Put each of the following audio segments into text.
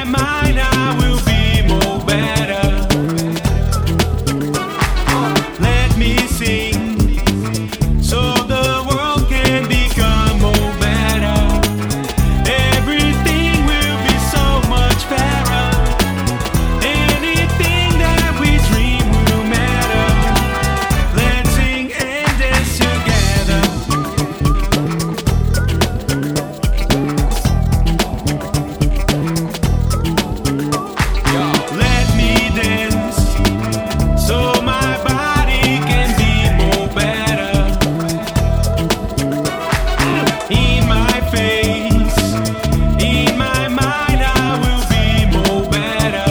mind I will be more better. Let me sing so the world can become more better. Everything will be so much fairer. Anything that we dream will matter. Let's sing and dance together. Let me dance so my body can be more better. In my face, in my mind, I will be more better.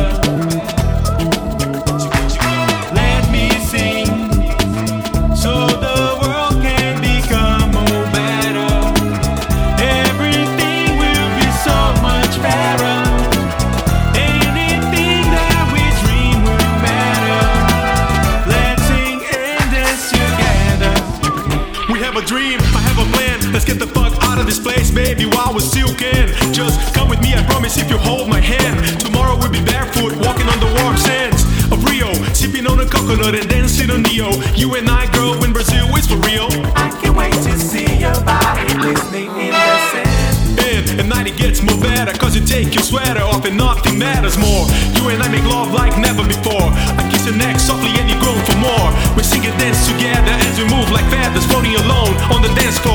Let me sing so the world can become more better. Everything will be so much fairer. Anything that we dream will matter. Let's sing and dance together. We have a dream, I have a plan. Let's get the fuck out of this place, baby, while we still can. Just come with me, I promise, if you hold my hand. Tomorrow we'll be barefoot, walking on the warm sands of Rio, sipping on a coconut and dancing on Neo. You and I, girl, in Brazil, it's for real. I can't wait to see your body glistening in the sand. And at night it gets more better, cause you take your sweater off and nothing matters more. You and I make love like never before. I kiss your neck softly and you groan for more. We sing and dance together as we move like feathers, floating alone on the dance floor.